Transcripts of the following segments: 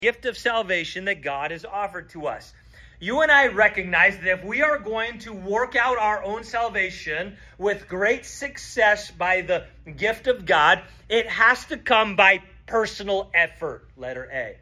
gift of salvation that God has offered to us. You and I recognize that if we are going to work out our own salvation with great success by the gift of God, it has to come by personal effort, letter A.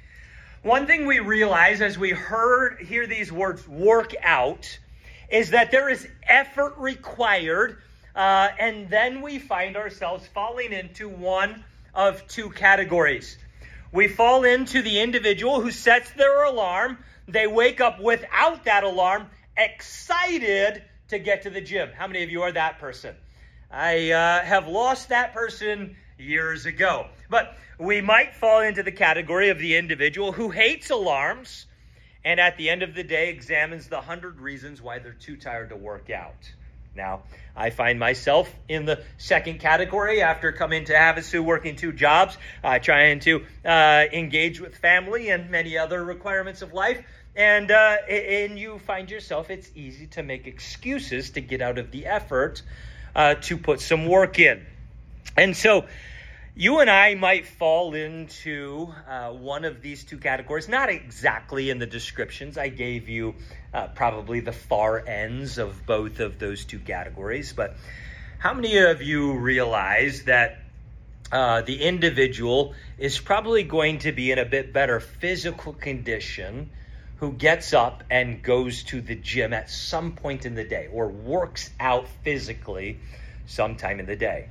One thing we realize as we hear these words, work out, is that there is effort required, and then we find ourselves falling into one of two categories. We fall into the individual who sets their alarm. They wake up without that alarm, excited to get to the gym. How many of you are that person? I have lost that person years ago. But we might fall into the category of the individual who hates alarms and at the end of the day examines the 100 reasons why they're too tired to work out. Now, I find myself in the second category after coming to Havasu, working 2 jobs, trying to engage with family and many other requirements of life. And you find yourself, it's easy to make excuses to get out of the effort to put some work in. And so you and I might fall into one of these 2 categories, not exactly in the descriptions. I gave you probably the far ends of both of those 2 categories. But how many of you realize that the individual is probably going to be in a bit better physical condition who gets up and goes to the gym at some point in the day or works out physically sometime in the day?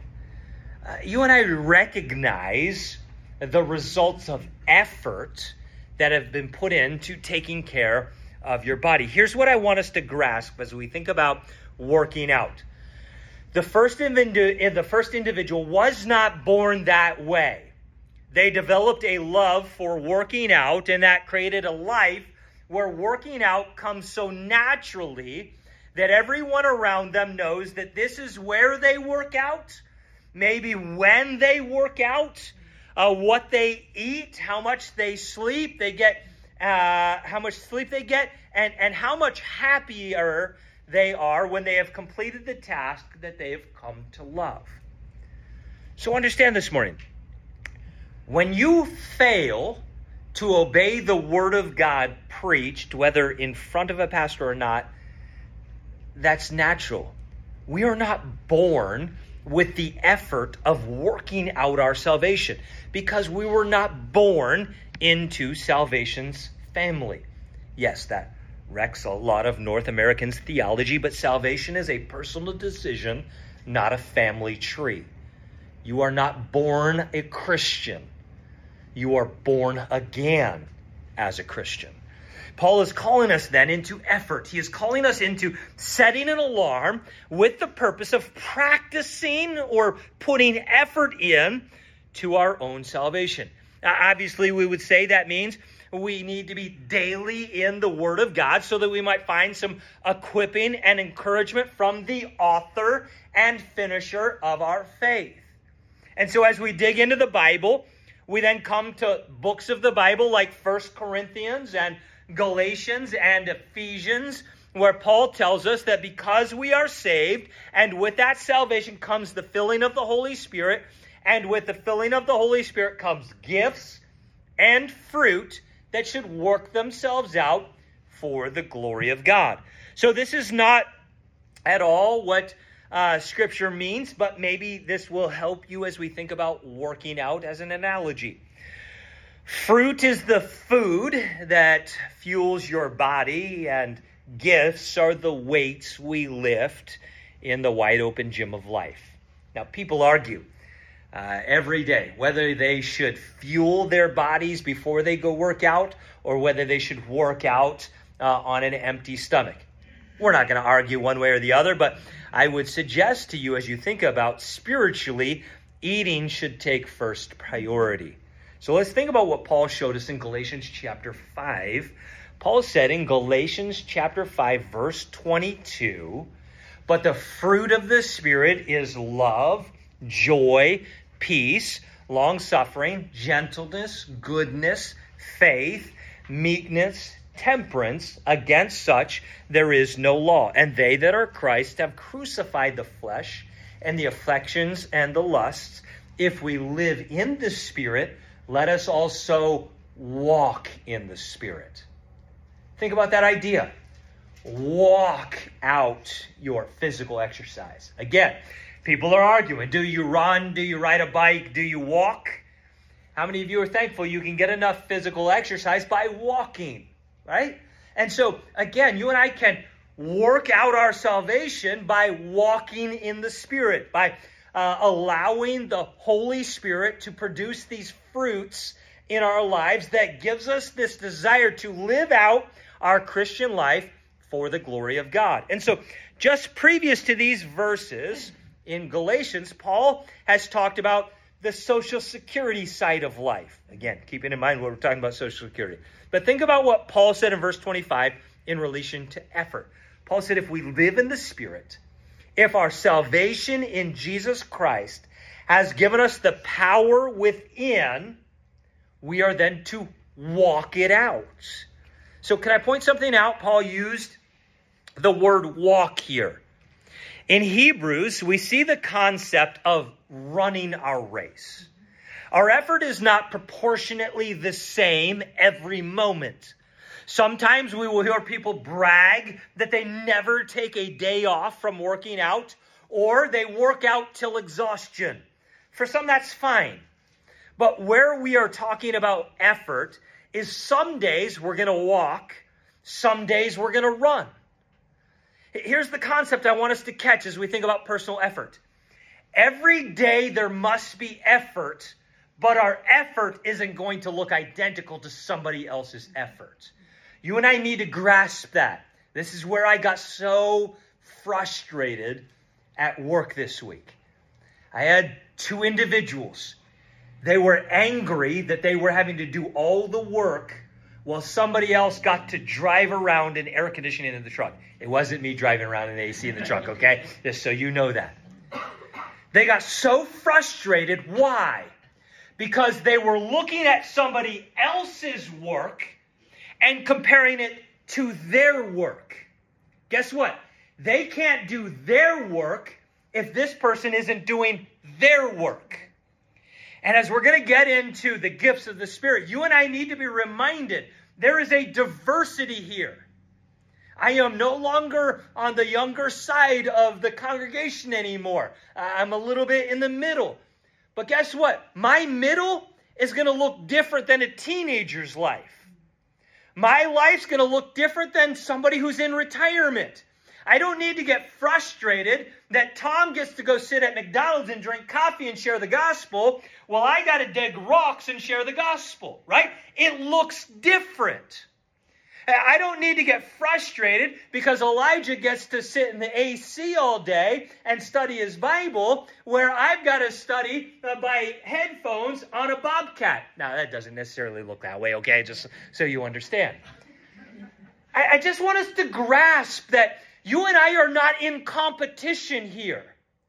You and I recognize the results of effort that have been put into taking care of your body. Here's what I want us to grasp as we think about working out. The first individual was not born that way. They developed a love for working out, and that created a life where working out comes so naturally that everyone around them knows that this is where they work out, maybe when they work out, what they eat, how much they sleep, how much sleep they get, and how much happier they are when they have completed the task that they have come to love. So understand this morning, when you fail to obey the word of God preached, whether in front of a pastor or not, that's natural. We are not born with the effort of working out our salvation because we were not born into salvation's family. Yes, that wrecks a lot of North Americans' theology, but salvation is a personal decision, not a family tree. You are not born a Christian. You are born again as a Christian. Paul is calling us then into effort. He is calling us into setting an alarm with the purpose of practicing or putting effort in to our own salvation. Now, obviously, we would say that means we need to be daily in the Word of God so that we might find some equipping and encouragement from the author and finisher of our faith. And so as we dig into the Bible, we then come to books of the Bible like 1 Corinthians and Galatians and Ephesians, where Paul tells us that because we are saved, and with that salvation comes the filling of the Holy Spirit, and with the filling of the Holy Spirit comes gifts and fruit that should work themselves out for the glory of God. So this is not at all what Scripture means, but maybe this will help you as we think about working out as an analogy. Fruit is the food that fuels your body, and gifts are the weights we lift in the wide open gym of life. Now, people argue every day whether they should fuel their bodies before they go work out or whether they should work out on an empty stomach. We're not going to argue one way or the other, but I would suggest to you as you think about spiritually, eating should take first priority. So let's think about what Paul showed us in Galatians chapter 5. Paul said in Galatians chapter 5, verse 22, "But the fruit of the Spirit is love, joy, peace, long-suffering, gentleness, goodness, faith, meekness, temperance. Against such there is no law. And they that are Christ have crucified the flesh and the affections and the lusts. If we live in the Spirit, let us also walk in the Spirit. Think about that idea. Walk out your physical exercise. Again, people are arguing. Do you run? Do you ride a bike? Do you walk? How many of you are thankful you can get enough physical exercise by walking, right? And so, again, you and I can work out our salvation by walking in the Spirit, by allowing the Holy Spirit to produce these fruits in our lives that gives us this desire to live out our Christian life for the glory of God. And so, just previous to these verses in Galatians, Paul has talked about the Social Security side of life. Again, keeping in mind what we're talking about Social Security. But think about what Paul said in verse 25 in relation to effort. Paul said, if we live in the Spirit, if our salvation in Jesus Christ has given us the power within, we are then to walk it out. So can I point something out? Paul used the word walk here. In Hebrews, we see the concept of running our race. Our effort is not proportionately the same every moment. Sometimes we will hear people brag that they never take a day off from working out, or they work out till exhaustion. For some, that's fine. But where we are talking about effort is some days we're going to walk, some days we're going to run. Here's the concept I want us to catch as we think about personal effort. Every day there must be effort, but our effort isn't going to look identical to somebody else's effort. You and I need to grasp that. This is where I got so frustrated at work this week. I had two individuals. They were angry that they were having to do all the work while somebody else got to drive around in air conditioning in the truck. It wasn't me driving around in AC in the truck, okay? Just so you know that. They got so frustrated. Why? Because they were looking at somebody else's work and comparing it to their work. Guess what? They can't do their work if this person isn't doing their work. And as we're going to get into the gifts of the Spirit, you and I need to be reminded there is a diversity here. I am no longer on the younger side of the congregation anymore. I'm a little bit in the middle. But guess what? My middle is going to look different than a teenager's life. My life's going to look different than somebody who's in retirement. I don't need to get frustrated that Tom gets to go sit at McDonald's and drink coffee and share the gospel, while I got to dig rocks and share the gospel, right? It looks different. I don't need to get frustrated because Elijah gets to sit in the AC all day and study his Bible, where I've got to study by headphones on a Bobcat. Now, that doesn't necessarily look that way, okay? Just so you understand. I just want us to grasp that you and I are not in competition here.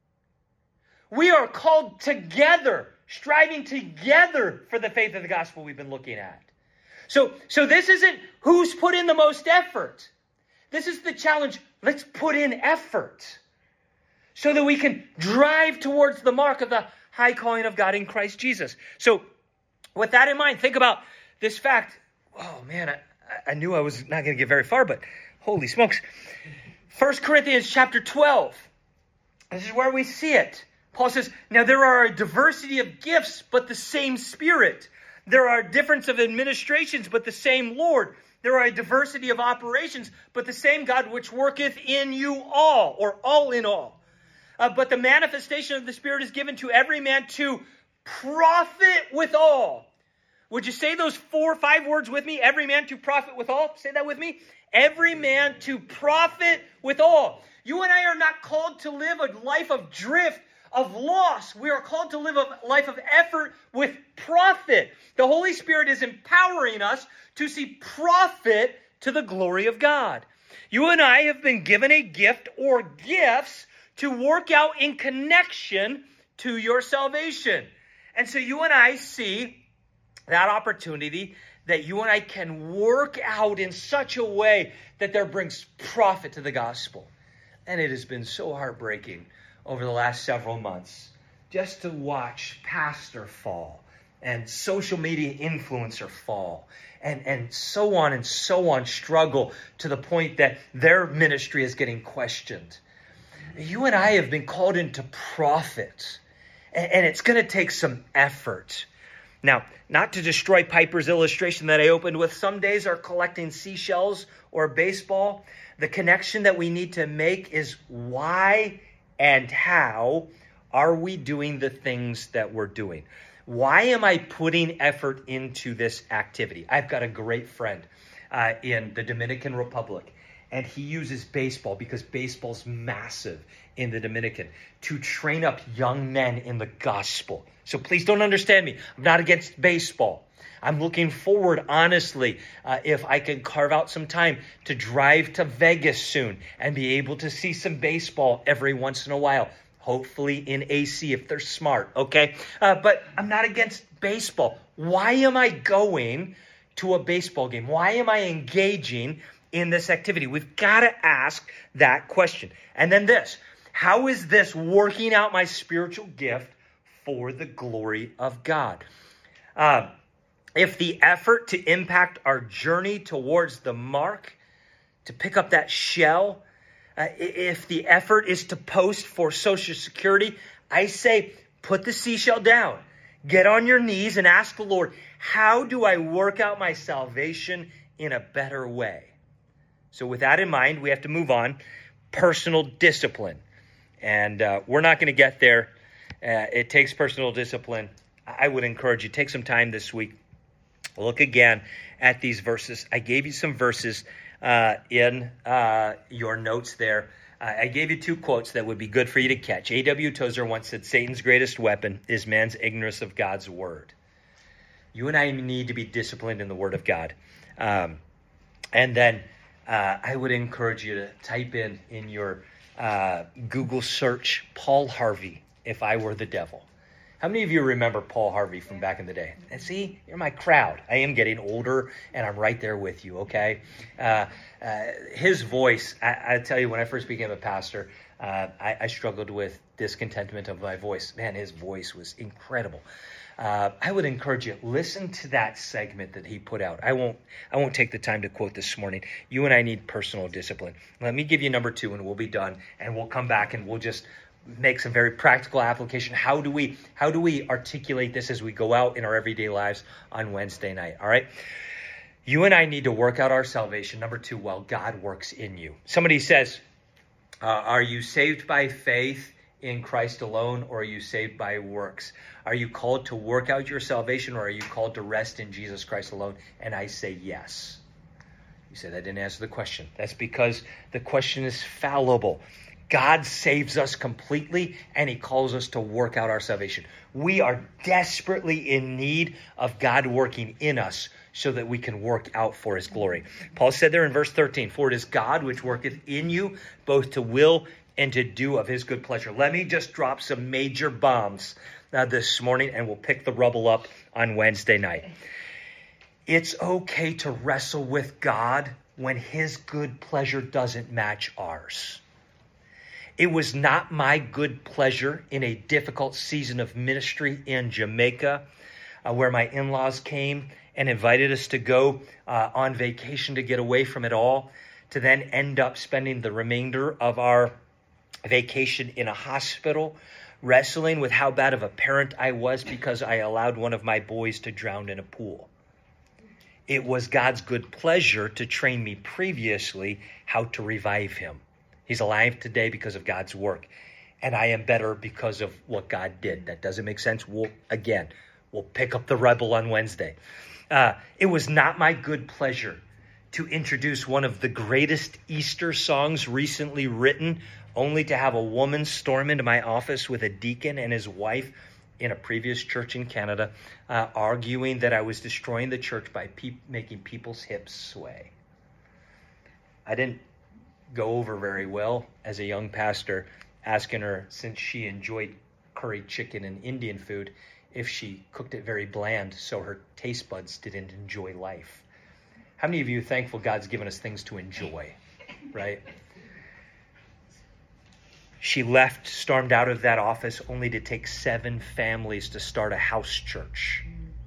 We are called together, striving together for the faith of the gospel we've been looking at. So this isn't who's put in the most effort. This is the challenge. Let's put in effort so that we can drive towards the mark of the high calling of God in Christ Jesus. So with that in mind, think about this fact. Oh man, I knew I was not going to get very far, but holy smokes. 1 Corinthians chapter 12. This is where we see it. Paul says, now there are a diversity of gifts, but the same Spirit. There are difference of administrations, but the same Lord. There are a diversity of operations, but the same God which worketh in you all, or all in all. But the manifestation of the Spirit is given to every man to profit withal. Would you say those 4 or 5 words with me? Every man to profit withal. Say that with me. Every man to profit withal. You and I are not called to live a life of drift, of loss. We are called to live a life of effort with profit. The Holy Spirit is empowering us to see profit to the glory of God. You and I have been given a gift or gifts to work out in connection to your salvation. And so you and I see that opportunity that you and I can work out in such a way that there brings profit to the gospel. And it has been so heartbreaking over the last several months just to watch Pastor fall and social media influencer fall, and so on struggle to the point that their ministry is getting questioned. You and I have been called into profit, and it's going to take some effort. Now, not to destroy Piper's illustration that I opened with, some days are collecting seashells or baseball. The connection that we need to make is why and how are we doing the things that we're doing? Why am I putting effort into this activity? I've got a great friend in the Dominican Republic, and he uses baseball, because baseball's massive in the Dominican, to train up young men in the gospel. So please don't understand me. I'm not against baseball. I'm looking forward, honestly, if I can carve out some time to drive to Vegas soon and be able to see some baseball every once in a while. Hopefully in AC if they're smart, okay? But I'm not against baseball. Why am I going to a baseball game? Why am I engaging in this activity? We've got to ask that question. And then this, how is this working out my spiritual gift for the glory of God? If the effort to impact our journey towards the mark, to pick up that shell, if the effort is to post for Social Security, I say put the seashell down. Get on your knees and ask the Lord, how do I work out my salvation in a better way? So with that in mind, we have to move on. Personal discipline. And we're not going to get there. It takes personal discipline. I would encourage you, take some time this week. Look again at these verses. I gave you some verses in your notes there. I gave you two quotes that would be good for you to catch. A.W. Tozer once said, Satan's greatest weapon is man's ignorance of God's word. You and I need to be disciplined in the word of God. And then I would encourage you to type in your Google search, Paul Harvey, if I were the devil. How many of you remember Paul Harvey from back in the day? And see, you're my crowd. I am getting older, and I'm right there with you, okay? His voice, I tell you, when I first became a pastor, I struggled with discontentment of my voice. Man, his voice was incredible. I would encourage you, listen to that segment that he put out. I won't take the time to quote this morning. You and I need personal discipline. Let me give you number 2, and we'll be done, and we'll come back and we'll just make some very practical application. How do we articulate this as we go out in our everyday lives on Wednesday night? All right. You and I need to work out our salvation. Number 2, while God works in you. Somebody says, are you saved by faith in Christ alone, or are you saved by works? Are you called to work out your salvation, or are you called to rest in Jesus Christ alone? And I say yes. You say that didn't answer the question. That's because the question is fallible. God saves us completely, and he calls us to work out our salvation. We are desperately in need of God working in us so that we can work out for his glory. Paul said there in verse 13, for it is God which worketh in you both to will and to do of his good pleasure. Let me just drop some major bombs this morning, and we'll pick the rubble up on Wednesday night. It's okay to wrestle with God when his good pleasure doesn't match ours. It was not my good pleasure in a difficult season of ministry in Jamaica, where my in-laws came and invited us to go on vacation to get away from it all, to then end up spending the remainder of our vacation in a hospital, wrestling with how bad of a parent I was because I allowed one of my boys to drown in a pool. It was God's good pleasure to train me previously how to revive him. He's alive today because of God's work. And I am better because of what God did. That doesn't make sense. We'll pick up the rebel on Wednesday. It was not my good pleasure to introduce one of the greatest Easter songs recently written, only to have a woman storm into my office with a deacon and his wife in a previous church in Canada, arguing that I was destroying the church by making people's hips sway. I didn't go over very well as a young pastor, asking her, since she enjoyed curry chicken and Indian food, if she cooked it very bland so her taste buds didn't enjoy life. How many of you are thankful God's given us things to enjoy, right? She stormed out of that office only to take 7 families to start a house church.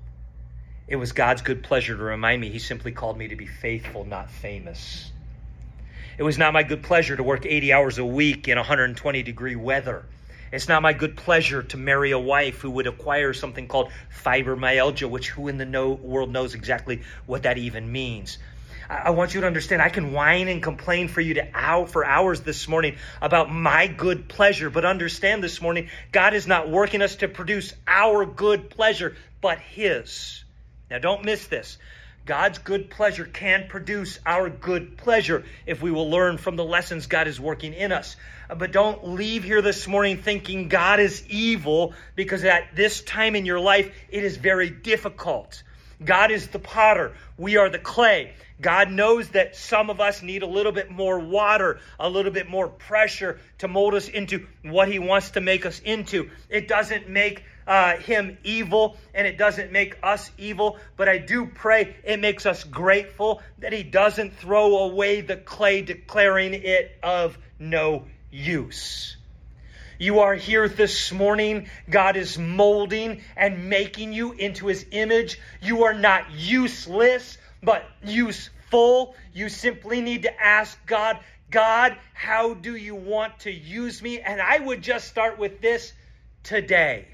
It was God's good pleasure to remind me he simply called me to be faithful, not famous. It was not my good pleasure to work 80 hours a week in 120-degree weather. It's not my good pleasure to marry a wife who would acquire something called fibromyalgia, which who in the world knows exactly what that even means. I want you to understand, I can whine and complain for hours this morning about my good pleasure, but understand this morning, God is not working us to produce our good pleasure, but his. Now don't miss this. God's good pleasure can produce our good pleasure if we will learn from the lessons God is working in us. But don't leave here this morning thinking God is evil, because at this time in your life, it is very difficult. God is the potter. We are the clay. God knows that some of us need a little bit more water, a little bit more pressure to mold us into what he wants to make us into. It doesn't make him evil, and it doesn't make us evil, but I do pray it makes us grateful that he doesn't throw away the clay, declaring it of no use. You are here this morning. God is molding and making you into his image. You are not useless, but useful. You simply need to ask God, God, how do you want to use me? And I would just start with this today.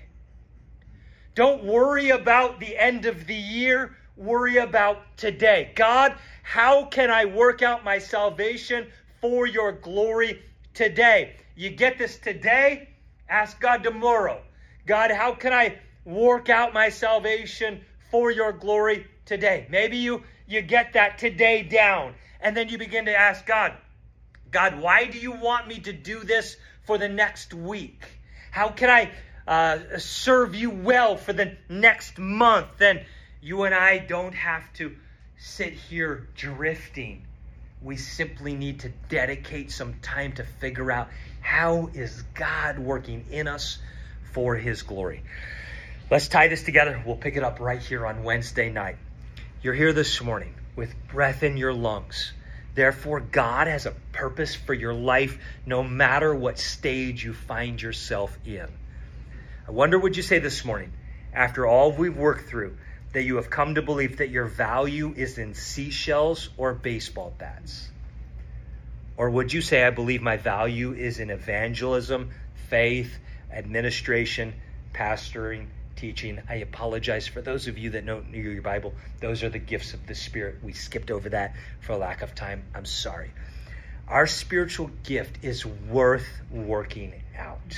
Don't worry about the end of the year. Worry about today. God, how can I work out my salvation for your glory today? You get this today? Ask God tomorrow. God, how can I work out my salvation for your glory today? Maybe you get that today down, and then you begin to ask God, God, why do you want me to do this for the next week? How can I serve you well for the next month? Then you and I don't have to sit here drifting. We simply need to dedicate some time to figure out, how is God working in us for his glory? Let's tie this together. We'll pick it up right here on Wednesday night. You're here this morning with breath in your lungs. Therefore, God has a purpose for your life, no matter what stage you find yourself in. I wonder, would you say this morning, after all we've worked through, that you have come to believe that your value is in seashells or baseball bats? Or would you say, I believe my value is in evangelism, faith, administration, pastoring, teaching? I apologize for those of you that don't know your Bible. Those are the gifts of the Spirit. We skipped over that for lack of time. I'm sorry. Our spiritual gift is worth working out.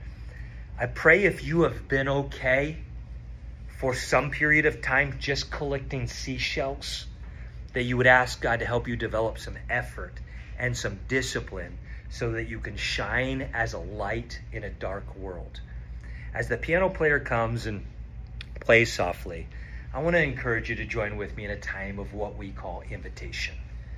I pray if you have been okay for some period of time just collecting seashells, that you would ask God to help you develop some effort and some discipline so that you can shine as a light in a dark world. As the piano player comes and plays softly, I want to encourage you to join with me in a time of what we call invitation.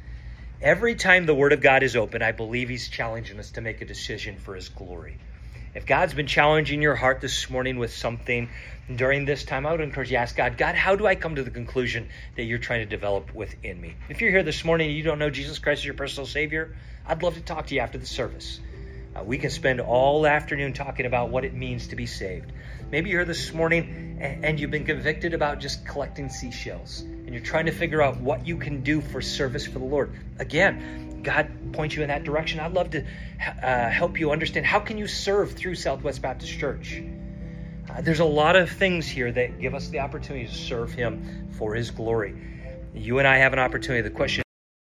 Every time the Word of God is open, I believe he's challenging us to make a decision for his glory. If God's been challenging your heart this morning with something during this time, I would encourage you to ask God, God, how do I come to the conclusion that you're trying to develop within me? If you're here this morning and you don't know Jesus Christ as your personal Savior, I'd love to talk to you after the service. We can spend all afternoon talking about what it means to be saved. Maybe you're here this morning and you've been convicted about just collecting seashells, and you're trying to figure out what you can do for service for the Lord. Again, God points you in that direction. I'd love to help you understand, how can you serve through Southwest Baptist Church? There's a lot of things here that give us the opportunity to serve him for his glory. You and I have an opportunity. The question